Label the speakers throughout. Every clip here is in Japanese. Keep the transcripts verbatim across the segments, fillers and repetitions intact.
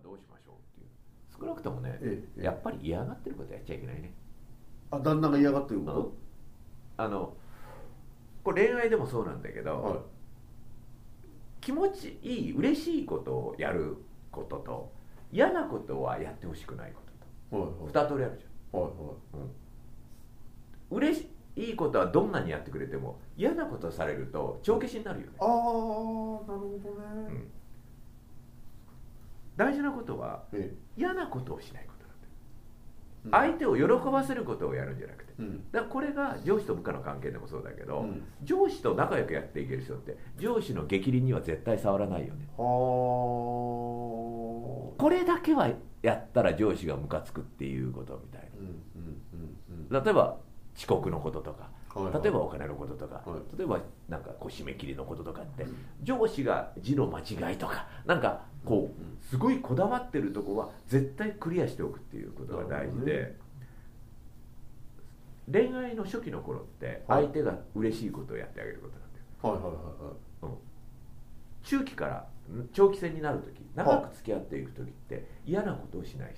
Speaker 1: どうしましょうっていう、少なくともね、
Speaker 2: ええ、
Speaker 1: やっぱり嫌がってることやっちゃいけないね。
Speaker 2: あ、旦那が嫌がってること、
Speaker 1: あのこれ恋愛でもそうなんだけど、はい、気持ちいい嬉しいことをやることと嫌なことはやってほしくないことと、はいはい、ふた通りあるじゃん、はいはい、うん、嬉しいいことはどんなにやってくれても嫌なことされると帳消しになるよね。
Speaker 2: ああ、なるほどね、うん、
Speaker 1: 大事なことは嫌なことをしないことなんだよ、うん、相手を喜ばせることをやるんじゃなくて、うん、だからこれが上司と部下の関係でもそうだけど、うん、上司と仲良くやっていける人って上司の逆鱗には絶対触らないよね。これだけはやったら上司がムカつくっていうことみたいな、うんうんうんうん、例えば遅刻のこととか、はいはい、例えばお金のこととか、はい、例えばなんかこう締め切りのこととかって、うん、上司が字の間違いとかなんかこうすごいこだわってるとこは絶対クリアしておくっていうことが大事で、うん、恋愛の初期の頃って相手が嬉しいことをやってあげることなんだよ、はいはいはいはい、うん、中期から長期戦になるとき、長く付き合っていくときって嫌なことをしない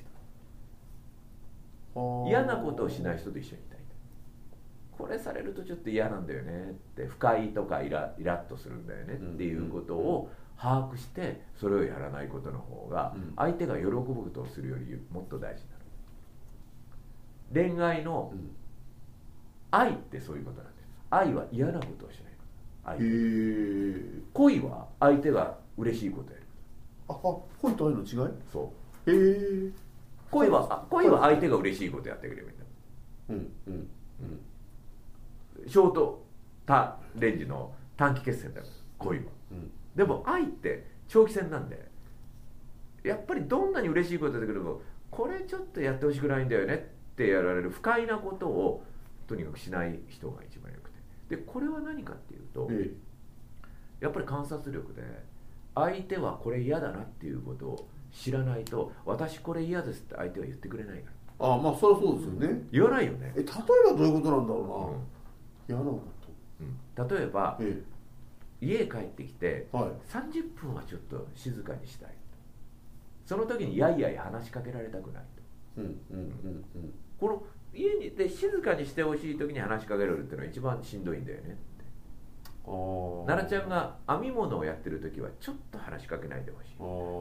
Speaker 1: 人、嫌なことをしない人と一緒にいたい。これされるとちょっと嫌なんだよねって、不快とかイライラッとするんだよねっていうことを把握してそれをやらないことの方が相手が喜ぶことをするよりもっと大事になる。恋愛の愛ってそういうことなんです。愛は嫌なことをしないこと。恋は相手が嬉しいことをやる。
Speaker 2: あ、恋と愛の違い？
Speaker 1: そう。へえ。恋は恋は相手が嬉しいことをやってくれるんだ。うんうんうん。ショートタレンジの短期決戦だよ恋は、うん、でも愛って長期戦なんで、やっぱりどんなに嬉しいことだけどこれちょっとやってほしくないんだよねってやられる不快なことをとにかくしない人が一番よくて、でこれは何かっていうと、ええ、やっぱり観察力で相手はこれ嫌だなっていうことを知らないと、私これ嫌ですって相手は言ってくれないから。
Speaker 2: ああ、まあそりゃそうですよね。
Speaker 1: 言わないよね。
Speaker 2: え、例えばどういうことなんだろうな、うん、嫌なこと、
Speaker 1: うん、例えば、ええ、家帰ってきて、はい、さんじゅっぷんはちょっと静かにしたい、その時にやいやい話しかけられたくないと、うんうんうんうん、この家にで静かにしてほしい時に話しかけられるっていうのは一番しんどいんだよねって。あ、奈々ちゃんが編み物をやってる時はちょっと話しかけないでほしい。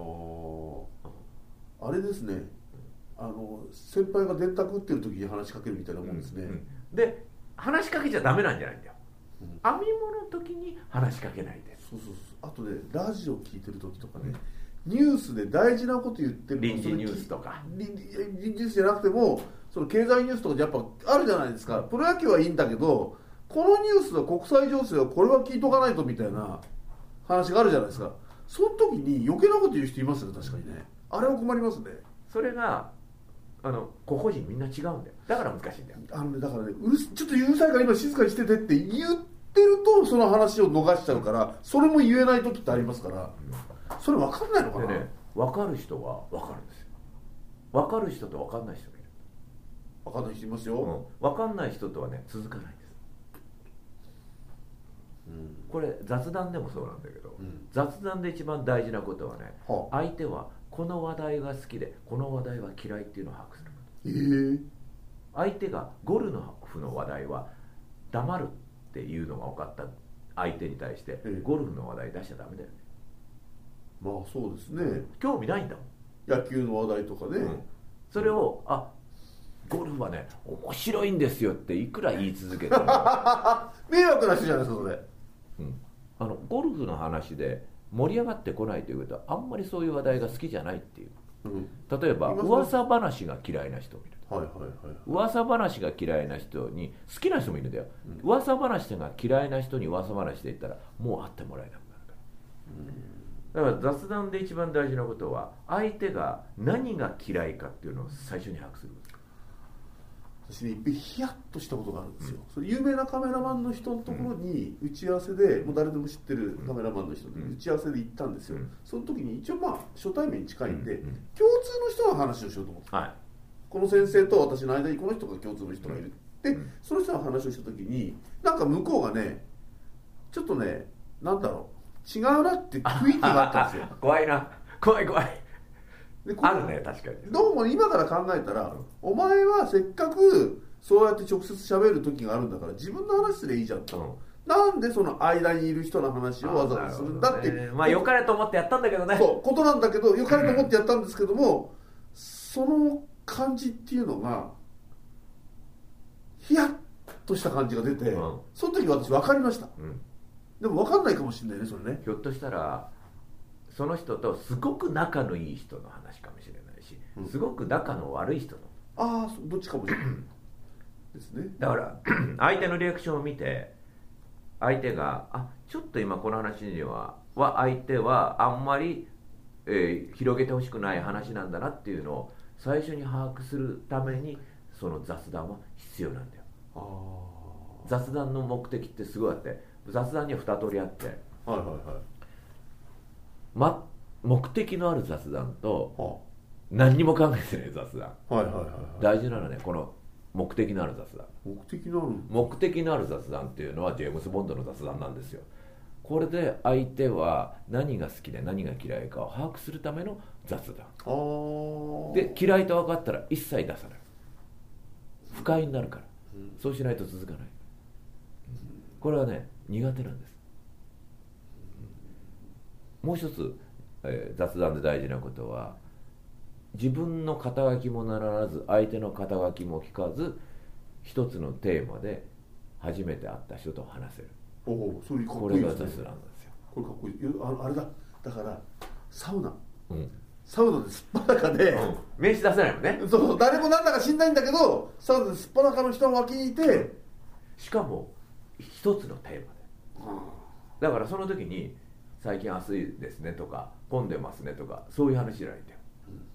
Speaker 2: あ、あれですね、あの先輩が電卓打ってる時に話しかけるみたいなもんですね、うんうん、で話しかけちゃダメなんじゃないんだよ、うん、編み物の時に話しかけないで。 そうそうそう。あとね、ラジオ聞いてる時とかね、うん、ニュースで大事なこと言ってる
Speaker 1: 臨時ニュースとか、
Speaker 2: 臨時ニュースじゃなくてもその経済ニュースとかやっぱあるじゃないですか。プロ野球はいいんだけどこのニュースは国際情勢はこれは聞いとかないとみたいな話があるじゃないですか。その時に余計なこと言う人いますよ、確かにね。あれは困りますね。
Speaker 1: それがあの個々人みんな違うんだよ。だから難しいんだよ。
Speaker 2: あの、ね、だからね、うるちょっとうるさいから今静かにしててって言ってるとその話を逃しちゃうから、それも言えない時ってありますから、うん、それ分かんないのかな。でね、
Speaker 1: 分かる人は分かるんですよ。分かる人と分かんない人がいる。
Speaker 2: 分かんない人いますよ、
Speaker 1: うん、分かんない人とはね続かないんです、うん、これ雑談でもそうなんだけど、うん、雑談で一番大事なことはね、はあ、相手はこの話題が好きでこの話題は嫌いっていうのを把握すること、えー、相手がゴルフの話題は黙るっていうのが分かった相手に対して、えー、ゴルフの話題出しちゃダメだよね。
Speaker 2: まあそうですね、
Speaker 1: 興味ないんだも
Speaker 2: ん、野球の話題とかね、うん、
Speaker 1: それを、あ、ゴルフはね面白いんですよっていくら言い続けても
Speaker 2: 迷惑な人じゃないですかそれ、
Speaker 1: うん、あのゴルフの話で盛り上がってこないということはあんまりそういう話題が好きじゃないっていう、うん、例えば噂話が嫌いな人を見る、はいはいはいはい、噂話が嫌いな人に好きな人もいるんだよ、うん、噂話が嫌いな人に噂話で言ったらもう会ってもらえなくなるから、うん、だから雑談で一番大事なことは相手が何が嫌いかっていうのを最初に把握する。
Speaker 2: 私ね、いっぺんヒヤッとしたことがあるんですよ、うん、それ有名なカメラマンの人のところに打ち合わせで、もう誰でも知ってるカメラマンの人に打ち合わせで行ったんですよ、うん、その時に一応まあ初対面に近いんで、うん、共通の人の話をしようと思って、はい、この先生と私の間にこの人が共通の人がいる、で、うん、その人の話をした時になんか向こうがねちょっとね、なんだろう、違うなって雰囲気があったんですよ
Speaker 1: 怖いな、怖い怖い。
Speaker 2: で
Speaker 1: あるね、確かに。
Speaker 2: どうも今から考えたら、うん、お前はせっかくそうやって直接喋る時があるんだから自分の話すればいいじゃんと、うん、なんでその間にいる人の話をわざわざするんだって、
Speaker 1: ね、まあ良かれと思ってやったんだけどね、
Speaker 2: そうことなんだけど、良かれと思ってやったんですけども、その感じっていうのがヒヤッとした感じが出て、うん、その時私分かりました、うん、でも分かんないかもしれないね、それね。
Speaker 1: ひょっとしたらその人とすごく仲のいい人の話かもしれないし、うん、すごく仲の悪い人の、
Speaker 2: ああ、どっちかもしれないですね。
Speaker 1: だから相手のリアクションを見て、相手があちょっと今この話にはは相手はあんまり、えー、広げてほしくない話なんだなっていうのを最初に把握するために、その雑談は必要なんだよ。あ、雑談の目的ってすごいあって、雑談には二通りあって、はいはいはい、ま、目的のある雑談と、はあ、何にも考えてない雑談、はいはいはいはい、大事なのはね、この目的のある雑談。
Speaker 2: 目的のある
Speaker 1: 目的のある雑談っていうのはジェームス・ボンドの雑談なんですよ。これで相手は何が好きで何が嫌いかを把握するための雑談。あで、嫌いと分かったら一切出さない、不快になるから、うん、そうしないと続かない、うん、これはね苦手なんです、うん、もう一つ、えー、雑談で大事なことは、自分の肩書きもならず相手の肩書きも聞かず、一つのテーマで初めて会った人と話せる。
Speaker 2: おお、それかっこいいですね。これが雑談なんですよ。これかっこいい。あ、あれだ、だからサウナ、うん、サウナですっぱだかで、うん、
Speaker 1: 名刺出せないもんね。
Speaker 2: そう、誰もなんだか知んないんだけど、サウナですっぱだかの人の脇にいて、
Speaker 1: しかも一つのテーマで、うん、だからその時に最近暑いですねとか混んでますねとかそういう話じゃないんだよ。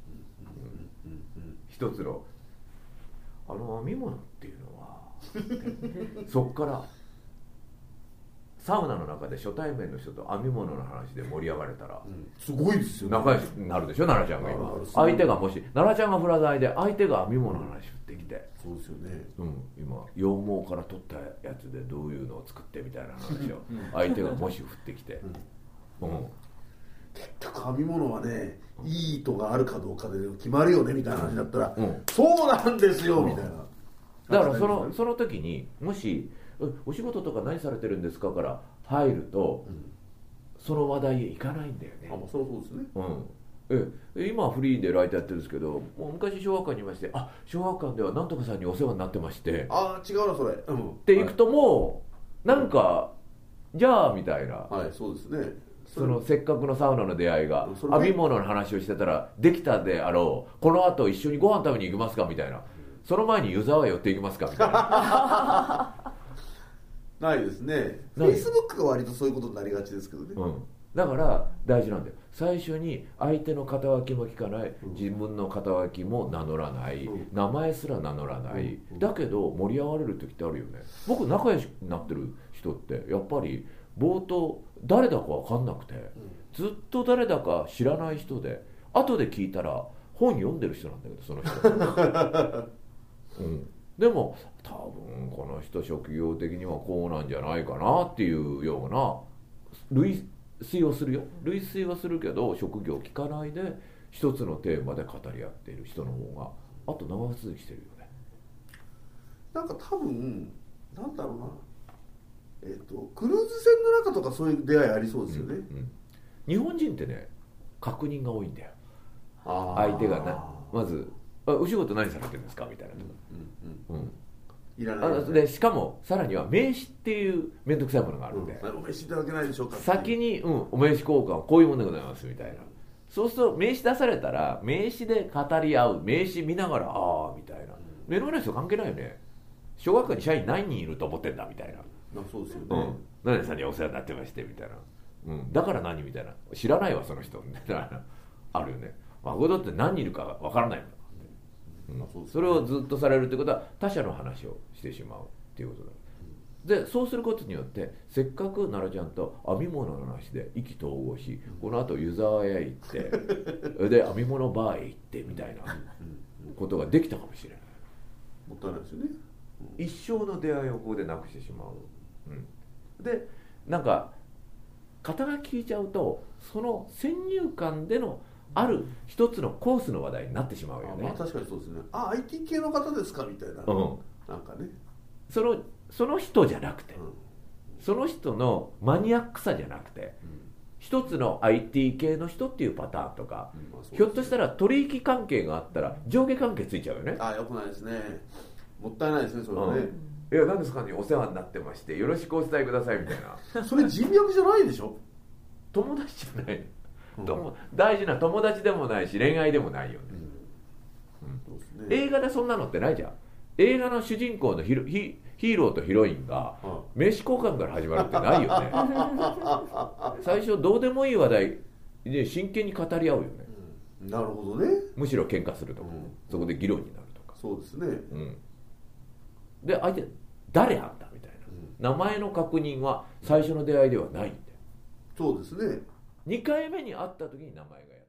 Speaker 1: 一つのあの編み物っていうのはそっからサウナの中で初対面の人と編み物の話で盛り上がれたら、うん、
Speaker 2: すごいですよね。
Speaker 1: 仲良しになるでしょ、奈々ちゃんが今。相手がもし奈々ちゃんがフラダイで相手が編み物の話振ってきて、
Speaker 2: そうですよね、
Speaker 1: うん、今羊毛から取ったやつでどういうのを作ってみたいな話を相手がもし振ってきて、うんうん、
Speaker 2: 結局編み物はね、いい糸があるかどうかで決まるよねみたいな話だったら、うん、そうなんですよ、うん、みたいな。
Speaker 1: だからその、その時にもしお仕事とか何されてるんですかから入ると、うん、その話題へ行かないんだよね。
Speaker 2: あ、まあ、そうそうですね、
Speaker 1: うん、え今はフリーでライターやってるんですけど、もう昔小学館にいまして、あ、小学館ではなんとかさんにお世話になってまして、
Speaker 2: ああ違うなそれ、
Speaker 1: うん、って行くともう、はい、なんかじゃあみたいな、
Speaker 2: はい、そうですね。
Speaker 1: そのせっかくのサウナの出会いが編み物の話をしてたらできたであろう、この後一緒にご飯食べに行きますかみたいな、その前に湯沢へ寄っていきますかみたいな
Speaker 2: ないですね。フェイスブックが割とそういうことになりがちですけどね、
Speaker 1: うん、だから大事なんだよ。最初に相手の肩書きも聞かない、自分の肩書きも名乗らない、うん、名前すら名乗らない、うん、だけど盛り上がれる時ってあるよね。僕仲良しになってる人ってやっぱり冒頭誰だか分かんなくて、うん、ずっと誰だか知らない人で、後で聞いたら本読んでる人なんだけど、その人、うん、でも多分この人職業的にはこうなんじゃないかなっていうような類推をするよ、類推はするけど職業聞かないで一つのテーマで語り合っている人の方があと長続きしてるよね。
Speaker 2: なんか多分なんだろうな、えーと、クルーズ船の中とかそういう出会いありそうですよね、うんうん、
Speaker 1: 日本人ってね確認が多いんだよ。相手がなまずあお仕事何されてるんですかみたいなとか、うんうんうん、いらない、ね、でしかもさらには名刺っていう面倒くさいものがあるんで、
Speaker 2: うん、お名刺いただけないでしょうか、
Speaker 1: 先に、うん、お名刺交換こういうものでございますみたいな。そうすると名刺出されたら名刺で語り合う、名刺見ながらああみたいな、目の前の人関係ないよね。小学校に社員何人いると思ってんだみたいな、
Speaker 2: あそうですよね、
Speaker 1: うん、何々さんにお世話になってましてみたいな、うん、だから何みたいな、知らないわその人みたいなあるよね。まあ、これだって何人いるかわからないもん、うん、それをずっとされるってことは他者の話をしてしまうっていうことだ、うん、でそうすることによってせっかく奈々ちゃんと編み物の話で意気投合し、うん、この後湯沢へ行ってで編み物バーへ行ってみたいなことができたかもしれない。
Speaker 2: もったいないですよね、
Speaker 1: うん、一生の出会いをここでなくしてしまう、うん、でなんか肩書き聞いちゃうとその先入観でのある一つのコースの話題になってしまうよね。
Speaker 2: あ、まあ、確かにそうですね。あ、アイティー 系の方ですかみたいな、
Speaker 1: うん、
Speaker 2: なんかね、
Speaker 1: そのその人じゃなくて、
Speaker 2: うん、
Speaker 1: その人のマニアックさじゃなくて、うん、一つの アイティー 系の人っていうパターンとか、うん、まあ、ひょっとしたら取引関係があったら上下関係ついちゃうよね。
Speaker 2: あ、よくないですね。もったいないですね、それはね。
Speaker 1: うん、いや、何ですかね、お世話になってましてよろしくお伝えくださいみたいな
Speaker 2: それ人脈じゃないでしょ。
Speaker 1: 友達じゃない、うん、大事な友達でもないし恋愛でもないよね、うんうん、そうですね。映画でそんなのってないじゃん。映画の主人公のヒロ、ヒ、ヒーローとヒロインが名刺交換から始まるってないよね最初どうでもいい話題で真剣に語り合うよね、
Speaker 2: うん、なるほどね。
Speaker 1: むしろ喧嘩するとか、うん、そこで議論になるとか。
Speaker 2: そうですね、うん、
Speaker 1: で相手誰あんたみたいな、うん、名前の確認は最初の出会いではないんだよ。
Speaker 2: そうですね。
Speaker 1: にかいめに会った時に名前がやる。